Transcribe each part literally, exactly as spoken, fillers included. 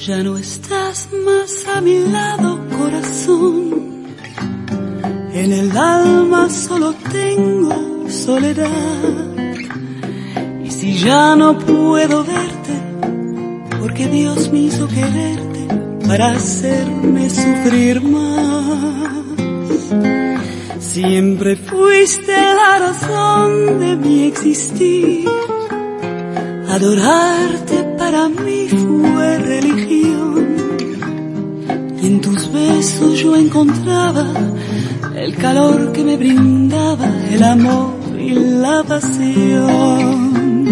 Ya no estás más a mi lado, corazón. En el alma solo tengo soledad. Y si ya no puedo verte, porque Dios me hizo quererte para hacerme sufrir más. Siempre fuiste la razón de mi existir. Adorarte para mí fue religión. Y en tus besos yo encontraba el calor que me brindaba el amor y la pasión.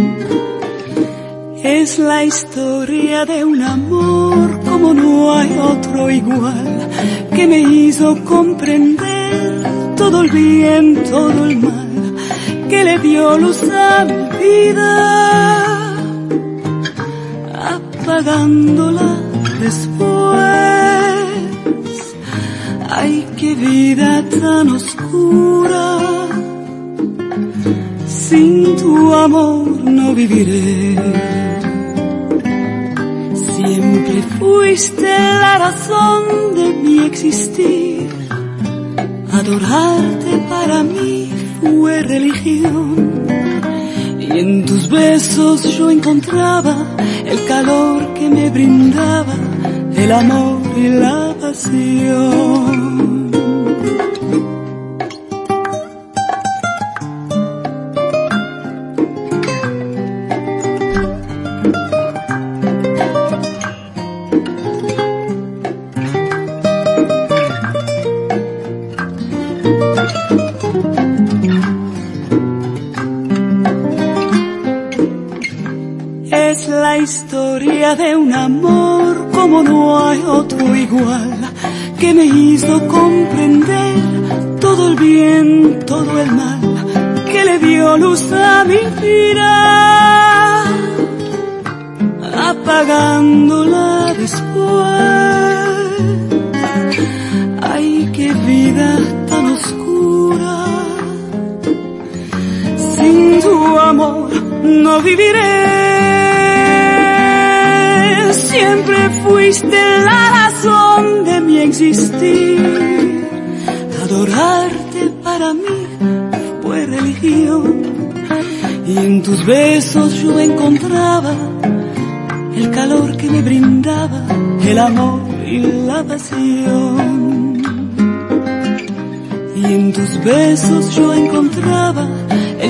Es la historia de un amor como no hay otro igual, que me hizo comprender todo el bien, todo el mal, que le dio luz a mi vida, apagándola después. Ay, qué vida tan oscura, sin tu amor no viviré. Siempre fuiste la razón de mi existir. Adorarte para mí fue religión. Y en tus besos yo encontraba el calor que me brindaba el amor y la pasión. Es la historia de un amor como no hay otro igual, que me hizo comprender todo el bien, todo el mal, que le dio luz a mi vida, apagándola después. Ay, qué vida tan oscura, sin tu amor no viviré. Siempre fuiste la razón de mi existir. Adorarte para mí fue religión. Y en tus besos yo encontraba el calor que me brindaba el amor y la pasión. Y en tus besos yo encontraba